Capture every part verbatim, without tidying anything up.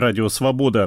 Радио «Свобода».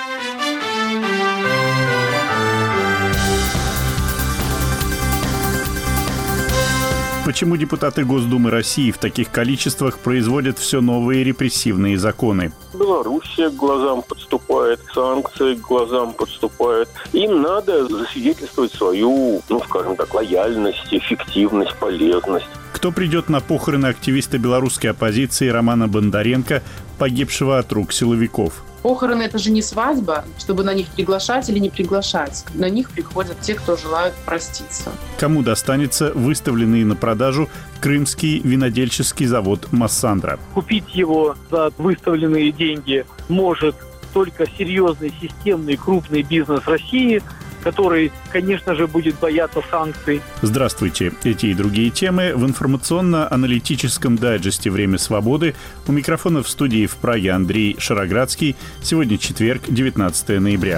Почему депутаты Госдумы России в таких количествах производят все новые репрессивные законы? Белоруссия к глазам подступает, санкции к глазам подступают. Им надо засвидетельствовать свою, ну, скажем так, лояльность, эффективность, полезность. Кто придет на похороны активиста белорусской оппозиции Романа Бондаренко, погибшего от рук силовиков? Похороны – это же не свадьба, чтобы на них приглашать или не приглашать. На них приходят те, кто желают проститься. Кому достанется выставленный на продажу крымский винодельческий завод «Массандра»? Купить его за выставленные деньги может только серьезный, системный, крупный бизнес России, который, конечно же, будет бояться санкций. Здравствуйте. Эти и другие темы в информационно-аналитическом дайджесте «Время свободы». У микрофона в студии в Праге Андрей Шароградский. Сегодня четверг, девятнадцатое ноября.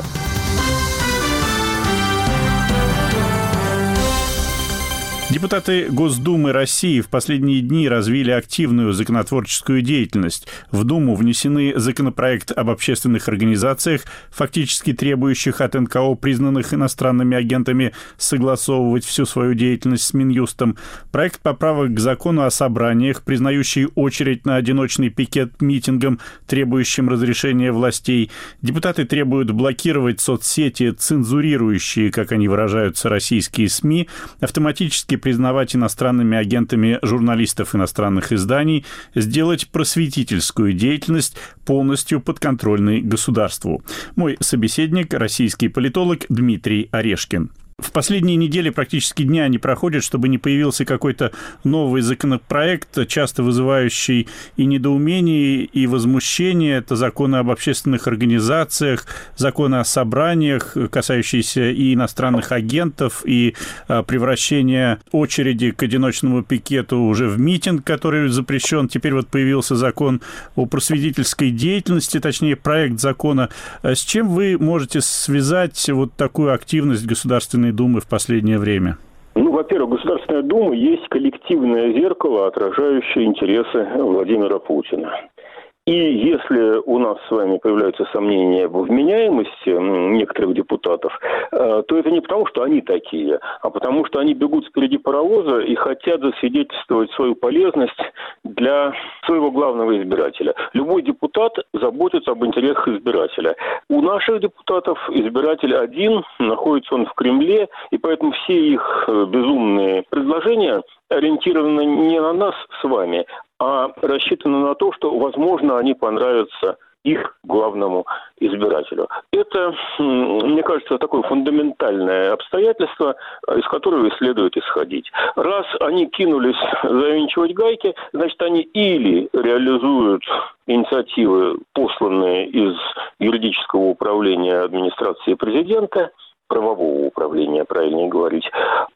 Депутаты Госдумы России в последние дни развили активную законотворческую деятельность. В Думу внесены законопроект об общественных организациях, фактически требующих от эн ка о, признанных иностранными агентами, согласовывать всю свою деятельность с Минюстом. Проект поправок к закону о собраниях, признающий очередь на одиночный пикет митингам, требующим разрешения властей. Депутаты требуют блокировать соцсети, цензурирующие, как они выражаются, российские СМИ, автоматически признавать иностранными агентами журналистов иностранных изданий, сделать просветительскую деятельность полностью подконтрольной государству. Мой собеседник – российский политолог Дмитрий Орешкин. В последние недели практически дня не проходит, чтобы не появился какой-то новый законопроект, часто вызывающий и недоумение, и возмущение. Это законы об общественных организациях, законы о собраниях, касающиеся и иностранных агентов, и превращения очереди к одиночному пикету уже в митинг, который запрещен. Теперь вот появился закон о просветительской деятельности, точнее, проект закона. С чем вы можете связать вот такую активность государственной Думы в последнее время? Ну, во-первых, Государственная Дума есть коллективное зеркало, отражающее интересы Владимира Путина. И если у нас с вами появляются сомнения во вменяемости некоторых депутатов, то это не потому, что они такие, а потому, что они бегут впереди паровоза и хотят засвидетельствовать свою полезность для своего главного избирателя. Любой депутат заботится об интересах избирателя. У наших депутатов избиратель один, находится он в Кремле, и поэтому все их безумные предложения ориентированы не на нас с вами, а рассчитаны на то, что, возможно, они понравятся их главному избирателю. Это, мне кажется, такое фундаментальное обстоятельство, из которого и следует исходить. Раз они кинулись завинчивать гайки, значит, они или реализуют инициативы, посланные из юридического управления администрации президента, правового управления, правильнее говорить,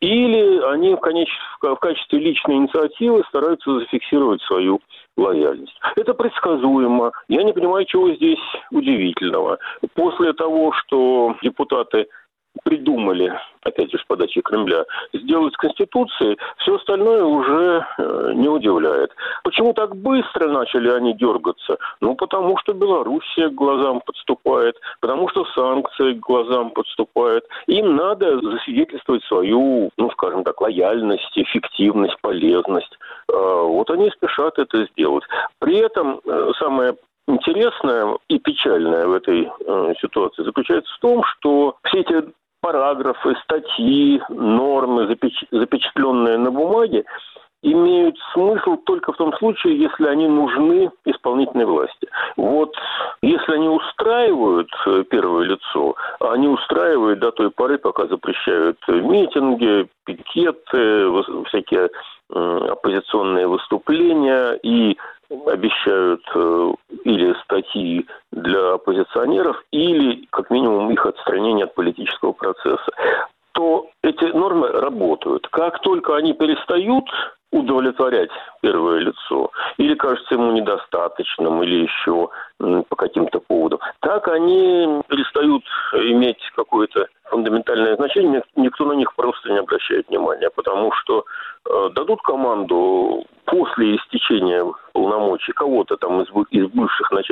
или они в, конеч... в качестве личной инициативы стараются зафиксировать свою лояльность. Это предсказуемо. Я не понимаю, чего здесь удивительного. После того, что депутаты придумали, опять же, с подачи Кремля, сделать с Конституцией, все остальное уже э, не удивляет. Почему так быстро начали они дергаться? Ну, потому что Белоруссия к глазам подступает, потому что санкции к глазам подступают. Им надо засвидетельствовать свою, ну, скажем так, лояльность, эффективность, полезность. Э, вот они спешат это сделать. При этом э, самое интересное и печальное в этой э, ситуации заключается в том, что все эти параграфы, статьи, нормы, запеч... запечатленные на бумаге, имеют смысл только в том случае, если они нужны исполнительной власти. Вот если они устраивают первое лицо, они устраивают до той поры, пока запрещают митинги, пикеты, всякие оппозиционные выступления и обещают э, или статьи для оппозиционеров, или, как минимум, их отстранение от политического процесса, то эти нормы работают. Как только они перестают удовлетворять первое лицо, или кажется ему недостаточным, или еще м, по каким-то поводам, так они перестают иметь какое-то фундаментальное значение, никто на них просто не обращает внимания, потому что э, дадут команду после истечения полномочий кого-то там из, из бывших начальников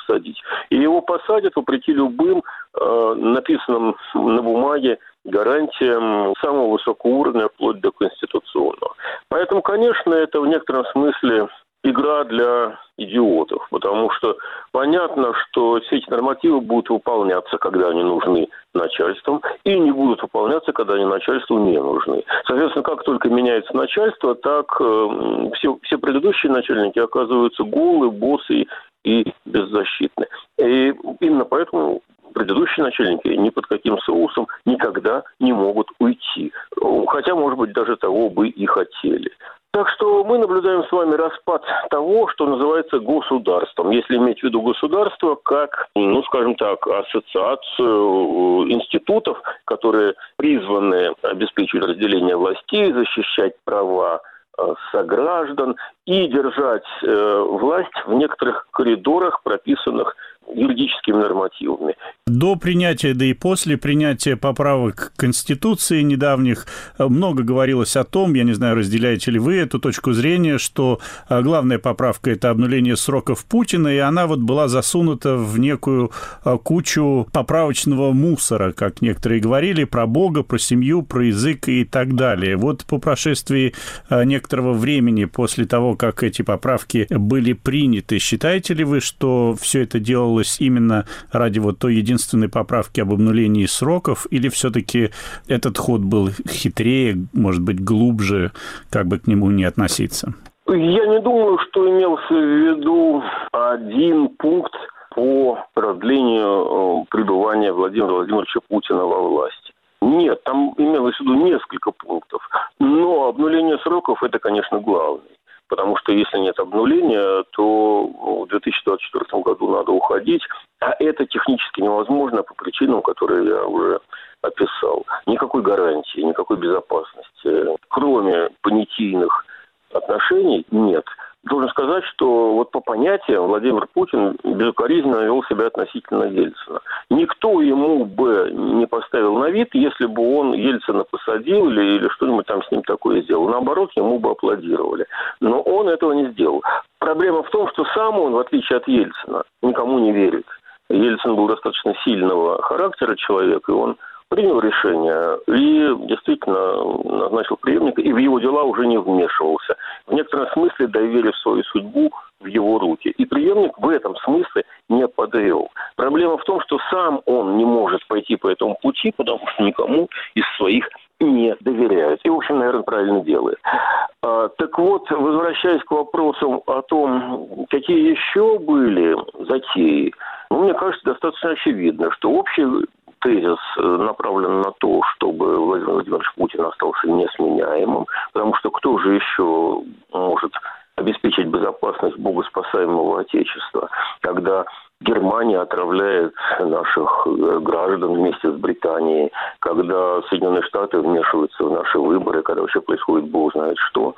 посадить. И его посадят вопреки любым э, написанным на бумаге гарантиям самого высокого уровня, вплоть до конституционного. Поэтому, конечно, это в некотором смысле игра для идиотов, потому что понятно, что все эти нормативы будут выполняться, когда они нужны начальством, и не будут выполняться, когда они начальству не нужны. Соответственно, как только меняется начальство, так э, все, все предыдущие начальники оказываются голые, босые и беззащитны. И именно поэтому предыдущие начальники ни под каким соусом никогда не могут уйти. Хотя, может быть, даже того бы и хотели. Так что мы наблюдаем с вами распад того, что называется государством. Если иметь в виду государство как, ну, скажем так, ассоциацию институтов, которые призваны обеспечивать разделение властей, защищать права сограждан и держать э, власть в некоторых коридорах, прописанных юридическими нормативами. До принятия, да и после принятия поправок к Конституции недавних много говорилось о том, я не знаю, разделяете ли вы эту точку зрения, что главная поправка – это обнуление сроков Путина, и она вот была засунута в некую кучу поправочного мусора, как некоторые говорили, про Бога, про семью, про язык и так далее. Вот по прошествии некоторого времени после того, как эти поправки были приняты, считаете ли вы, что все это делалось именно ради вот той единственной поправки об обнулении сроков, или все-таки этот ход был хитрее, может быть, глубже, как бы к нему не относиться? Я не думаю, что имелся в виду один пункт по продлению пребывания Владимира Владимировича Путина во власти. Нет, там имелось в виду несколько пунктов, но обнуление сроков – это, конечно, главный. Потому что если нет обнуления, то в две тысячи двадцать четвёртом году надо уходить, а это технически невозможно по причинам, которые я уже описал. Никакой гарантии, никакой безопасности, кроме понятийных отношений, нет. Должен сказать, что вот по понятиям Владимир Путин безукоризненно вел себя относительно Ельцина. Никто ему бы не поставил на вид, если бы он Ельцина посадил или, или что-нибудь там с ним такое сделал. Наоборот, ему бы аплодировали. Но он этого не сделал. Проблема в том, что сам он, в отличие от Ельцина, никому не верит. Ельцин был достаточно сильного характера человек, и он принял решение и действительно назначил преемника, и в его дела уже не вмешивался. В некотором смысле доверив свою судьбу в его руки. И преемник в этом смысле не подвел. Проблема в том, что сам он не может пойти по этому пути, потому что никому из своих не доверяют. И, в общем, наверное, правильно делает. А, так вот, возвращаясь к вопросам о том, какие еще были затеи, ну, мне кажется, достаточно очевидно, что общий тезис направлен на то, чтобы Владимир Владимирович Путин остался несменяемым, потому что кто же еще может обеспечить безопасность богоспасаемого Отечества, когда Германия отравляет наших граждан вместе с Британией, когда Соединенные Штаты вмешиваются в наши выборы, когда вообще происходит бог знает что.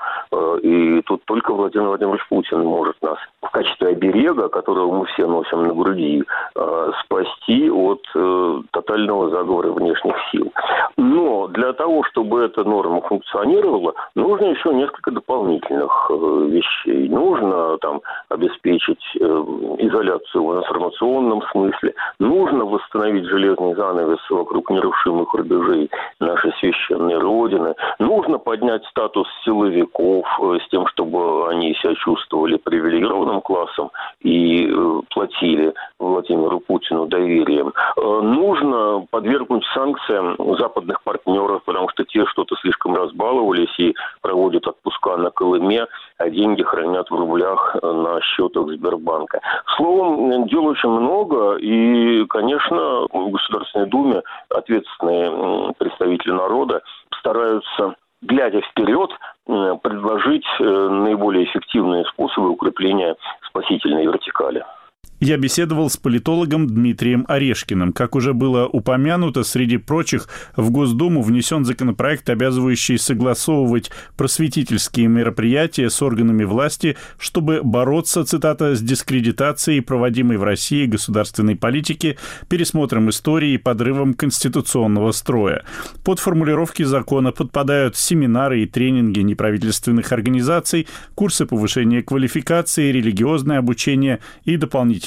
И тут только Владимир Владимирович Путин может нас в качестве оберега, которого мы все носим на груди, спасти от тотального заговора внешних сил. Но для того, чтобы эта норма функционировала, нужно еще несколько дополнительных вещей. Нужно там обеспечить изоляцию в информационном смысле. Нужно восстановить железный занавес вокруг нерушимых рубежей нашей священной Родины. Нужно поднять статус силовиков с тем, чтобы они себя чувствовали привилегированным классом и платили Владимиру Путину доверием. Нужно подвергнуть санкциям западных партнеров, потому что те что-то слишком разбаловались и проводят отпуска на Колыме, а деньги хранят в рублях на счетах Сбербанка. Словом, дел очень много, и, конечно, в Государственной Думе ответственные представители народа стараются, глядя вперед, предложить наиболее эффективные способы укрепления спасительной вертикали. Я беседовал с политологом Дмитрием Орешкиным. Как уже было упомянуто, среди прочих в Госдуму внесен законопроект, обязывающий согласовывать просветительские мероприятия с органами власти, чтобы бороться, цитата, с дискредитацией проводимой в России государственной политики, пересмотром истории и подрывом конституционного строя. Под формулировки закона подпадают семинары и тренинги неправительственных организаций, курсы повышения квалификации, религиозное обучение и дополнительные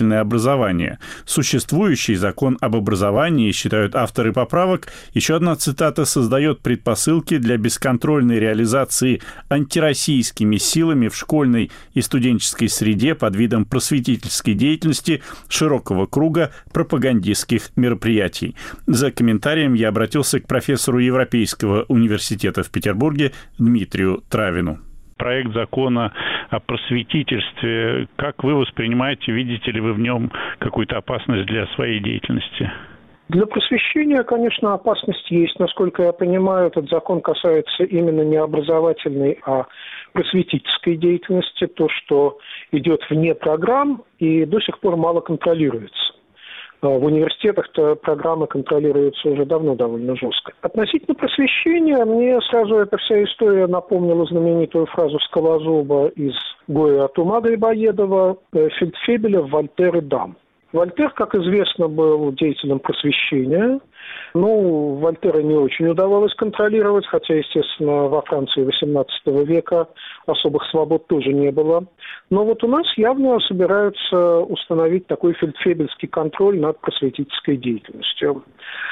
обязательное образование. Существующий закон об образовании, считают авторы поправок, еще одна цитата, создает предпосылки для бесконтрольной реализации антироссийскими силами в школьной и студенческой среде под видом просветительской деятельности широкого круга пропагандистских мероприятий. За комментарием я обратился к профессору Европейского университета в Петербурге Дмитрию Травину. Проект закона о просветительстве, как вы воспринимаете, видите ли вы в нем какую-то опасность для своей деятельности? Для просвещения, конечно, опасность есть. Насколько я понимаю, этот закон касается именно не образовательной, а просветительской деятельности, то, что идет вне программ и до сих пор мало контролируется. В университетах-то программы контролируются уже давно довольно жестко. Относительно просвещения, мне сразу эта вся история напомнила знаменитую фразу Скалозуба из «Гоя от ума Грибоедова» «Фельдфебеля, Вольтер и Дам». Вольтер, как известно, был деятелем просвещения. Ну, Вольтера не очень удавалось контролировать, хотя, естественно, во Франции восемнадцатого века особых свобод тоже не было. Но вот у нас явно собираются установить такой фельдфебельский контроль над просветительской деятельностью.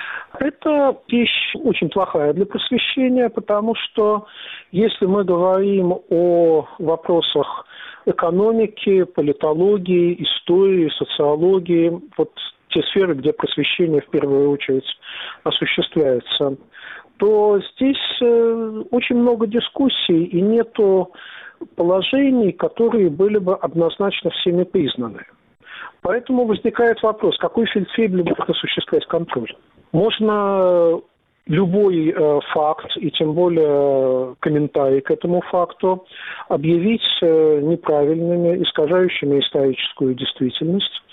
Это вещь очень плохая для просвещения, потому что если мы говорим о вопросах экономики, политологии, истории, социологии, вот те сферы, где просвещение в первую очередь осуществляется, то здесь очень много дискуссий и нету положений, которые были бы однозначно всеми признаны. Поэтому возникает вопрос, какой фельдфебель будет осуществлять контроль? Можно любой э, факт, и тем более комментарий к этому факту, объявить э, неправильными, искажающими историческую действительность,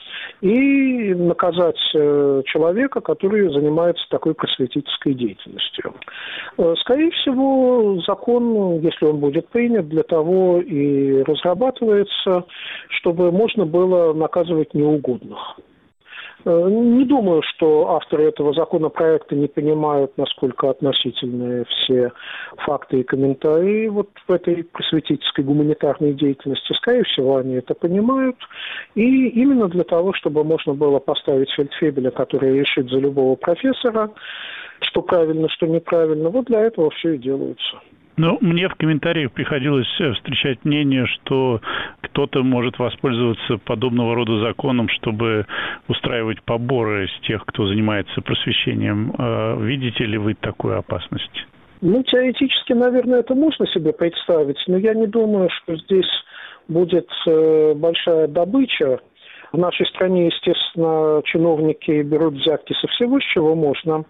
и наказать э, человека, который занимается такой просветительской деятельностью. Э, скорее всего, закон, если он будет принят, для того и разрабатывается, чтобы можно было наказывать неугодных. Не думаю, что авторы этого законопроекта не понимают, насколько относительны все факты и комментарии вот в этой просветительской гуманитарной деятельности. Скорее всего, они это понимают. И именно для того, чтобы можно было поставить фельдфебеля, который решит за любого профессора, что правильно, что неправильно, вот для этого все и делается. Ну, мне в комментариях приходилось встречать мнение, что кто-то может воспользоваться подобного рода законом, чтобы устраивать поборы с тех, кто занимается просвещением. Видите ли вы такую опасность? Ну, теоретически, наверное, это можно себе представить, но я не думаю, что здесь будет большая добыча. В нашей стране, естественно, чиновники берут взятки со всего, с чего можно,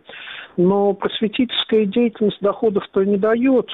но просветительская деятельность доходов-то не дает.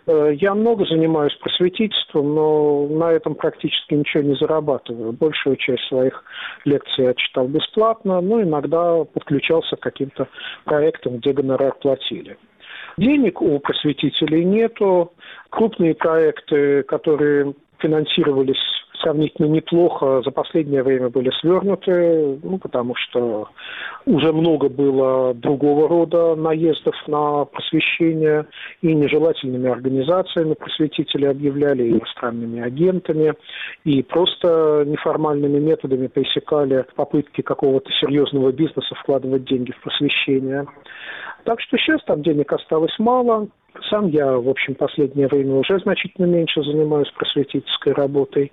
Я много занимаюсь просветительством, но на этом практически ничего не зарабатываю. Большую часть своих лекций я читал бесплатно, но иногда подключался к каким-то проектам, где гонорар платили. Денег у просветителей нету. Крупные проекты, которые финансировались сравнительно неплохо, за последнее время были свернуты, ну, потому что уже много было другого рода наездов на просвещение, и нежелательными организациями просветители объявляли, и иностранными агентами, и просто неформальными методами пресекали попытки какого-то серьезного бизнеса вкладывать деньги в просвещение. Так что сейчас там денег осталось мало. Сам я, в общем, последнее время уже значительно меньше занимаюсь просветительской работой.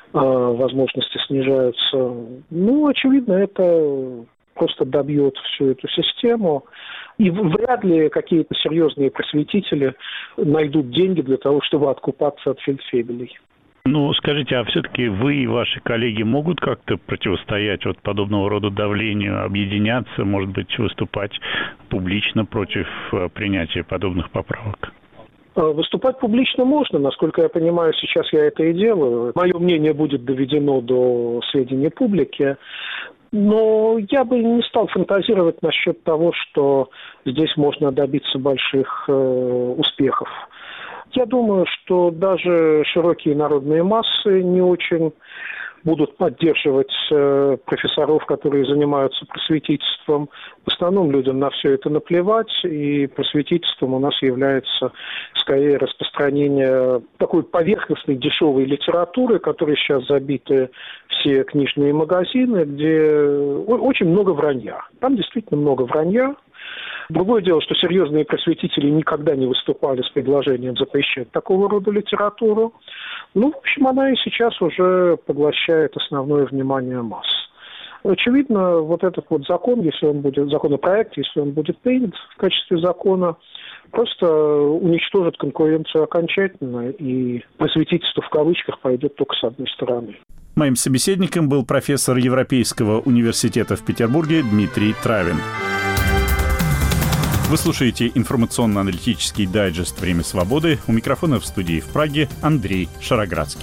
Возможности снижаются. Ну, очевидно, это просто добьет всю эту систему. И вряд ли какие-то серьезные просветители найдут деньги для того, чтобы откупаться от фельдфебелей. Ну, скажите, а все-таки вы и ваши коллеги могут как-то противостоять вот подобного рода давлению, объединяться, может быть, выступать публично против принятия подобных поправок? Выступать публично можно, насколько я понимаю, сейчас я это и делаю. Мое мнение будет доведено до сведения публики. Но я бы не стал фантазировать насчет того, что здесь можно добиться больших э, успехов. Я думаю, что даже широкие народные массы не очень будут поддерживать э, профессоров, которые занимаются просветительством. В основном людям на все это наплевать, и просветительством у нас является скорее распространение такой поверхностной дешевой литературы, которой сейчас забиты все книжные магазины, где очень много вранья. Там действительно много вранья. Другое дело, что серьезные просветители никогда не выступали с предложением запрещать такого рода литературу. Ну, в общем, она и сейчас уже поглощает основное внимание масс. Очевидно, вот этот вот закон, если он будет, законопроект, если он будет принят в качестве закона, просто уничтожит конкуренцию окончательно, и просветительство в кавычках пойдет только с одной стороны. Моим собеседником был профессор Европейского университета в Петербурге Дмитрий Травин. Вы слушаете информационно-аналитический дайджест «Время свободы». У микрофона в студии в Праге Андрей Шароградский.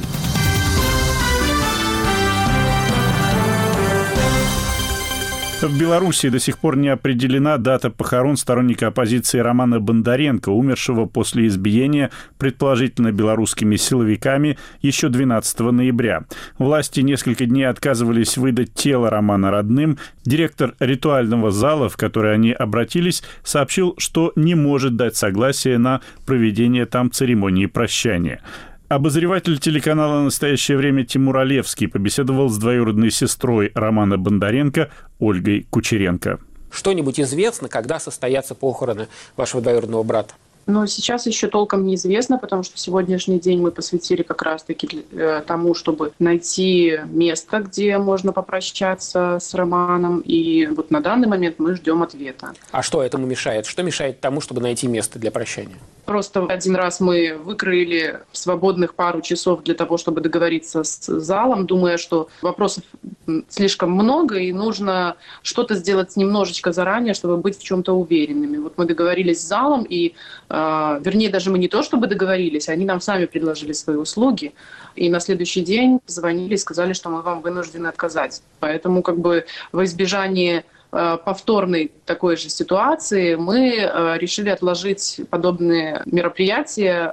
В Беларуси до сих пор не определена дата похорон сторонника оппозиции Романа Бондаренко, умершего после избиения, предположительно белорусскими силовиками, еще двенадцатого ноября. Власти несколько дней отказывались выдать тело Романа родным. Директор ритуального зала, в который они обратились, сообщил, что не может дать согласие на проведение там церемонии прощания. Обозреватель телеканала «Настоящее время» Тимур Олевский побеседовал с двоюродной сестрой Романа Бондаренко Ольгой Кучеренко. Что-нибудь известно, когда состоятся похороны вашего двоюродного брата? Но сейчас еще толком неизвестно, потому что сегодняшний день мы посвятили как раз-таки тому, чтобы найти место, где можно попрощаться с Романом. И вот на данный момент мы ждем ответа. А что этому мешает? Что мешает тому, чтобы найти место для прощания? Просто один раз мы выкроили свободных пару часов для того, чтобы договориться с залом, думая, что вопросов слишком много, и нужно что-то сделать немножечко заранее, чтобы быть в чем-то уверенными. Вот мы договорились с залом, и, э, вернее, даже мы не то чтобы договорились, они нам сами предложили свои услуги, и на следующий день позвонили и сказали, что мы вам вынуждены отказать. Поэтому как бы во избежание повторной такой же ситуации мы решили отложить подобные мероприятия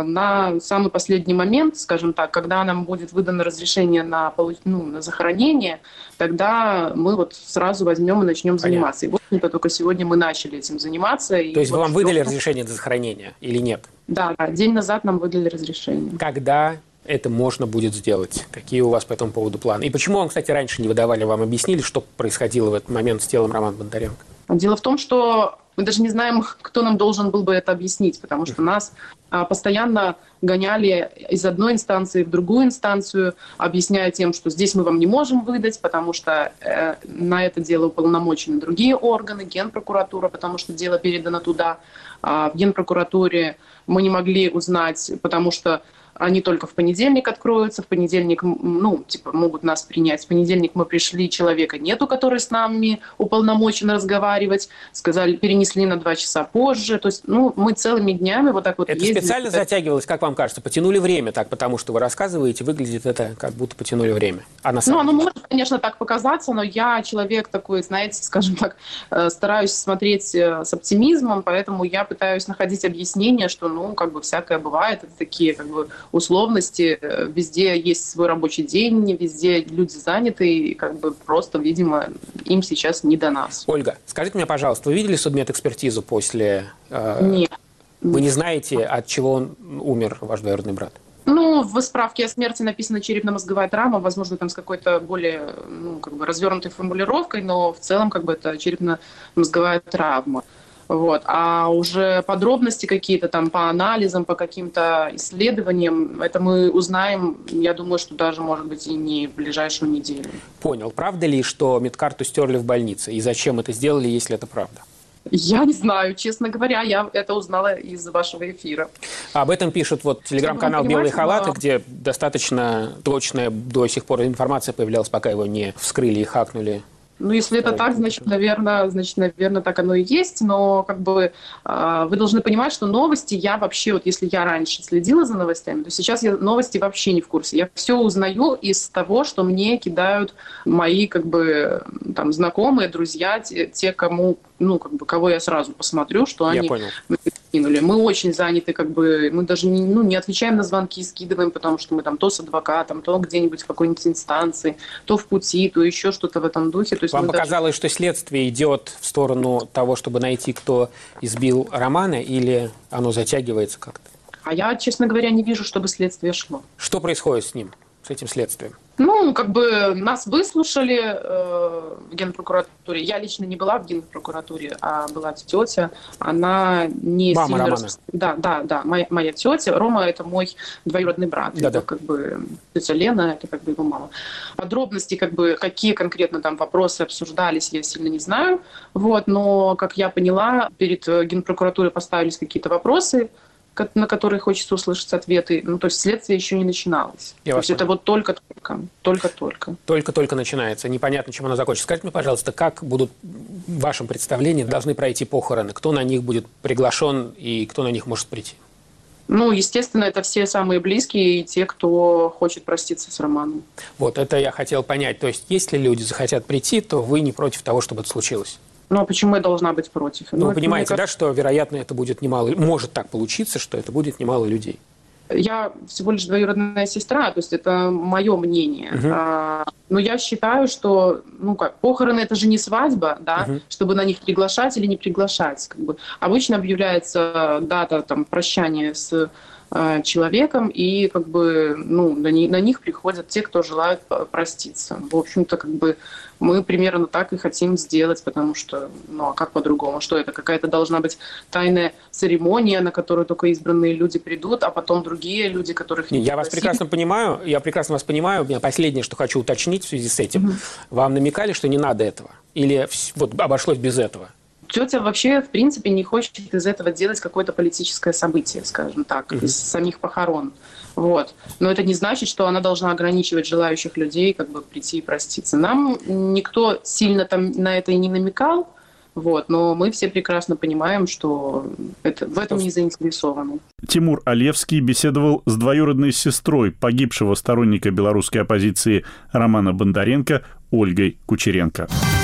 на самый последний момент, скажем так, когда нам будет выдано разрешение на, ну, на захоронение, тогда мы вот сразу возьмем и начнем заниматься. Понятно. И вот только сегодня мы начали этим заниматься. То и есть вот вам ждем... выдали разрешение на захоронение или нет? Да, да, день назад нам выдали разрешение. Когда это можно будет сделать? Какие у вас по этому поводу планы? И почему вам, кстати, раньше не выдавали, вам объяснили, что происходило в этот момент с телом Романа Бондаренко? Дело в том, что мы даже не знаем, кто нам должен был бы это объяснить, потому что нас постоянно гоняли из одной инстанции в другую инстанцию, объясняя тем, что здесь мы вам не можем выдать, потому что э, на это дело уполномочены другие органы, Генпрокуратура, потому что дело передано туда. А в Генпрокуратуре мы не могли узнать, потому что они только в понедельник откроются, в понедельник, ну, типа, могут нас принять. В понедельник мы пришли, человека нету, который с нами уполномочен разговаривать. Сказали, перенесли на два часа позже. То есть, ну, мы целыми днями вот так вот это ездили. Это специально затягивалось, как вам кажется? Потянули время так, потому что вы рассказываете, выглядит это, как будто потянули время. А на самом ну, деле? оно может, конечно, так показаться, но я человек такой, знаете, скажем так, стараюсь смотреть с оптимизмом, поэтому я пытаюсь находить объяснение, что, ну, как бы всякое бывает. Это такие, как бы, условности, везде есть свой рабочий день, везде люди заняты, и как бы просто, видимо, им сейчас не до нас. Ольга, скажите мне, пожалуйста, вы видели судмедэкспертизу после... Э... Нет. Вы не знаете, от чего он умер, ваш двоюродный брат? Ну, в справке о смерти написано черепно-мозговая травма, возможно, там с какой-то более, ну, как бы развернутой формулировкой, но в целом, как бы, это черепно-мозговая травма. Вот. А уже подробности какие-то там по анализам, по каким-то исследованиям, это мы узнаем, я думаю, что даже, может быть, и не в ближайшую неделю. Понял. Правда ли, что медкарту стерли в больнице? И зачем это сделали, если это правда? Я не знаю, честно говоря, я это узнала из вашего эфира. Об этом пишет вот телеграм-канал «Белые халаты», где достаточно точная до сих пор информация появлялась, пока его не вскрыли и хакнули. Ну, если это так, значит, наверное, значит, наверное, так оно и есть, но как бы э, вы должны понимать, что новости я вообще, вот если я раньше следила за новостями, то сейчас я новости вообще не в курсе. Я все узнаю из того, что мне кидают мои, как бы, там, знакомые, друзья, те, те кому, ну, как бы, кого я сразу посмотрю, что я они понял. кинули. Мы очень заняты, как бы, мы даже не, ну, не отвечаем на звонки, скидываем, потому что мы там то с адвокатом, то где-нибудь в какой-нибудь инстанции, то в пути, то еще что-то в этом духе. То есть вам показалось, даже... что следствие идет в сторону того, чтобы найти, кто избил Романа, или оно затягивается как-то? А я, честно говоря, не вижу, чтобы следствие шло. Что происходит с ним, с этим следствием? Ну, как бы нас выслушали э, в Генпрокуратуре. Я лично не была в Генпрокуратуре, а была тетя. Она не Мама сильно... Романа. Рас... Да, да, да, моя, моя тетя. Рома – это мой двоюродный брат. Да, это да. как бы тетя Лена, это как бы его мама. Подробности, как бы, какие конкретно там вопросы обсуждались, я сильно не знаю. Вот, но, как я поняла, перед Генпрокуратурой поставились какие-то вопросы, на которые хочется услышать ответы. Ну, то есть следствие еще не начиналось. Я то есть понял. это вот только-только. Только-только. Только-только начинается. Непонятно, чем оно закончится. Скажите мне, пожалуйста, как будут в вашем представлении должны пройти похороны? Кто на них будет приглашен и кто на них может прийти? Ну, естественно, это все самые близкие и те, кто хочет проститься с Романом. Вот, это я хотел понять. То есть, если люди захотят прийти, то вы не против того, чтобы это случилось? Ну, а почему я должна быть против? Ну, ну вы понимаете, кажется... да, что, вероятно, это будет немало... Может так получиться, что это будет немало людей. Я всего лишь двоюродная сестра, то есть это мое мнение. Uh-huh. А, но я считаю, что, ну как, похороны – это же не свадьба, да, uh-huh. чтобы на них приглашать или не приглашать. Как бы. Обычно объявляется дата там, прощания с э, человеком, и как бы, ну, на, не, на них приходят те, кто желают проститься. В общем-то, как бы мы примерно так и хотим сделать, потому что, ну а как по-другому? Что это? Какая-то должна быть тайная церемония, на которую только избранные люди придут, а потом другие люди, которых не Я вас прекрасно понимаю, я прекрасно вас понимаю. У меня последнее, что хочу уточнить в связи с этим. Mm-hmm. Вам намекали, что не надо этого? Или вот обошлось без этого? Тетя вообще, в принципе, не хочет из этого делать какое-то политическое событие, скажем так, mm-hmm. из самих похорон. Вот. Но это не значит, что она должна ограничивать желающих людей как бы прийти и проститься. Нам никто сильно там на это и не намекал, вот, но мы все прекрасно понимаем, что это, в этом не заинтересованы. Тимур Алевский беседовал с двоюродной сестрой погибшего сторонника белорусской оппозиции Романа Бондаренко Ольгой Кучеренко.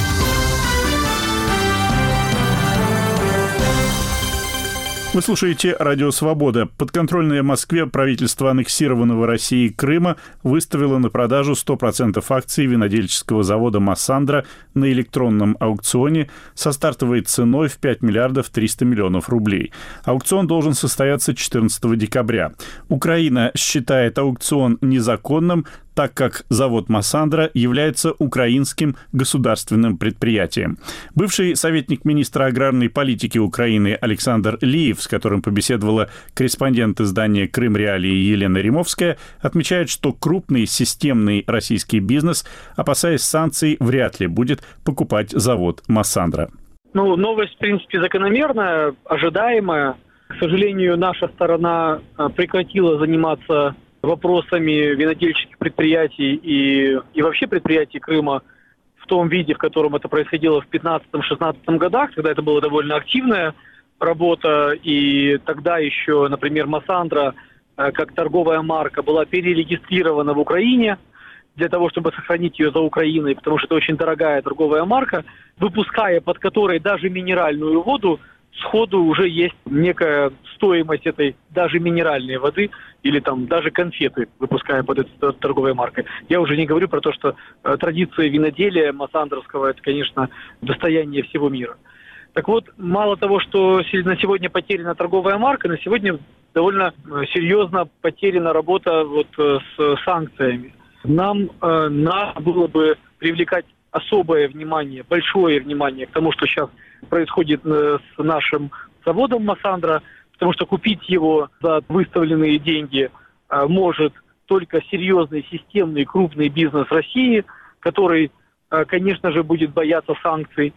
Вы слушаете «Радио Свобода». Подконтрольное Москве правительство аннексированного Россией Крыма выставило на продажу сто процентов акций винодельческого завода «Массандра» на электронном аукционе со стартовой ценой в пять миллиардов триста миллионов рублей. Аукцион должен состояться четырнадцатого декабря. Украина считает аукцион незаконным, так как завод «Массандра» является украинским государственным предприятием. Бывший советник министра аграрной политики Украины Александр Лиев, с которым побеседовала корреспондент издания «Крым Реалии» Елена Римовская, отмечает, что крупный системный российский бизнес, опасаясь санкций, вряд ли будет покупать завод «Массандра». Ну, новость, в принципе, закономерная, ожидаемая. К сожалению, наша сторона прекратила заниматься вопросами винодельческих предприятий и, и вообще предприятий Крыма в том виде, в котором это происходило в пятнадцатом-шестнадцатом годах, когда это была довольно активная работа, и тогда еще, например, «Массандра» как торговая марка была перерегистрирована в Украине для того, чтобы сохранить ее за Украиной, потому что это очень дорогая торговая марка, выпуская под которой даже минеральную воду, сходу уже есть некая стоимость этой даже минеральной воды или там даже конфеты, выпуская под этой торговой маркой. Я уже не говорю про то, что э, традиция виноделия массандровского – это, конечно, достояние всего мира. Так вот, мало того, что на сегодня потеряна торговая марка, на сегодня довольно серьезно потеряна работа вот с санкциями. Нам э, надо было бы привлекать особое внимание, большое внимание к тому, что сейчас происходит с нашим заводом «Массандра», потому что купить его за выставленные деньги а, может только серьезный, системный, крупный бизнес России, который, а, конечно же, будет бояться санкций.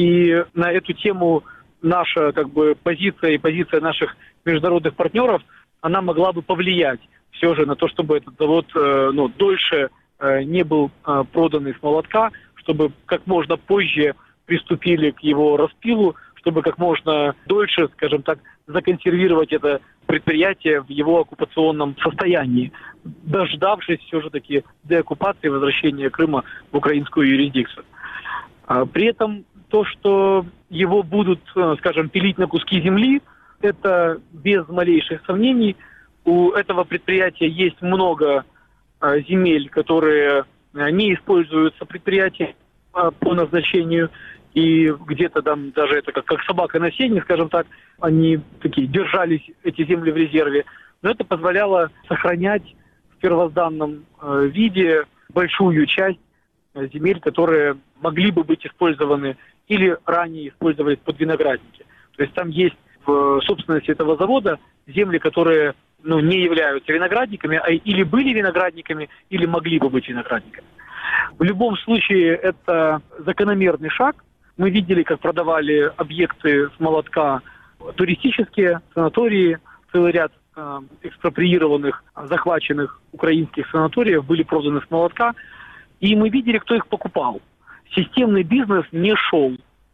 И на эту тему наша как бы, позиция и позиция наших международных партнеров, она могла бы повлиять все же на то, чтобы этот завод э, ну, дольше э, не был э, продан из молотка, чтобы как можно позже приступили к его распилу, чтобы как можно дольше, скажем так, законсервировать это предприятие в его оккупационном состоянии, дождавшись все же таки деоккупации и возвращения Крыма в украинскую юрисдикцию. При этом то, что его будут, скажем, пилить на куски земли, это без малейших сомнений. У этого предприятия есть много э, земель, которые э, не используются предприятием э, по назначению. И где-то там даже это как, как собака на сене, скажем так, они такие держались, эти земли в резерве. Но это позволяло сохранять в первозданном э, виде большую часть э, земель, которые могли бы быть использованы или ранее использовались под виноградники. То есть там есть в собственности этого завода земли, которые ну, не являются виноградниками, а или были виноградниками, или могли бы быть виноградниками. В любом случае это закономерный шаг. Мы видели, как продавали объекты с молотка туристические санатории, целый ряд э, экспроприированных, захваченных украинских санаториев были проданы с молотка, и мы видели, кто их покупал. Системный бизнес не шел э,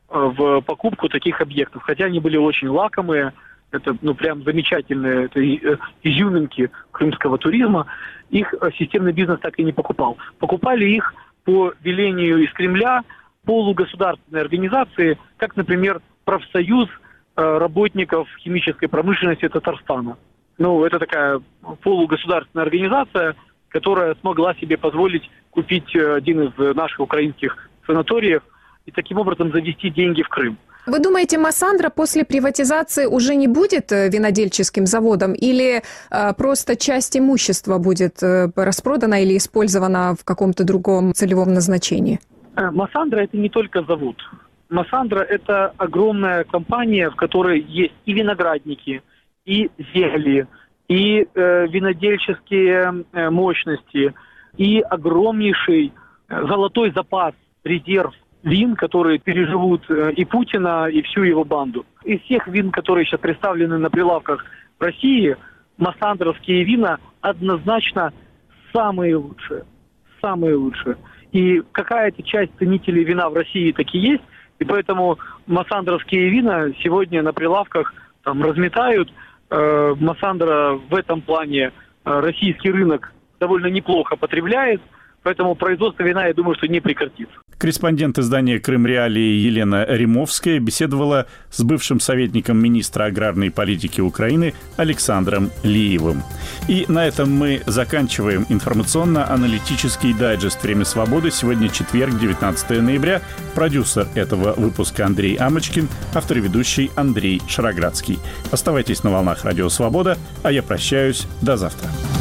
в покупку таких объектов, хотя они были очень лакомые, это ну, прям замечательные это, э, изюминки крымского туризма, их э, системный бизнес так и не покупал. Покупали их по велению из Кремля полугосударственные организации, как, например, профсоюз э, работников химической промышленности Татарстана. Ну, это такая полугосударственная организация, которая смогла себе позволить купить один из наших украинских санаториев и таким образом завести деньги в Крым. Вы думаете, Массандра после приватизации уже не будет винодельческим заводом или э, просто часть имущества будет э, распродана или использована в каком-то другом целевом назначении? Массандра – это не только завод. Массандра – это огромная компания, в которой есть и виноградники, и земли, и э, винодельческие э, мощности, и огромнейший э, золотой запас, резерв вин, которые переживут э, и Путина, и всю его банду. Из всех вин, которые сейчас представлены на прилавках в России, массандровские вина однозначно самые лучшие. Самые лучшие. И какая-то часть ценителей вина в России таки есть, и поэтому массандровские вина сегодня на прилавках там разметают. Э, Массандра в этом плане э, российский рынок довольно неплохо потребляет, поэтому производство вина, я думаю, что не прекратится. Корреспондент издания «Крым Реалии» Елена Римовская беседовала с бывшим советником министра аграрной политики Украины Александром Лиевым. И на этом мы заканчиваем информационно-аналитический дайджест «Время свободы». Сегодня четверг, девятнадцатое ноября. Продюсер этого выпуска Андрей Амочкин, автор и ведущий Андрей Шароградский. Оставайтесь на волнах Радио Свобода, а я прощаюсь. До завтра.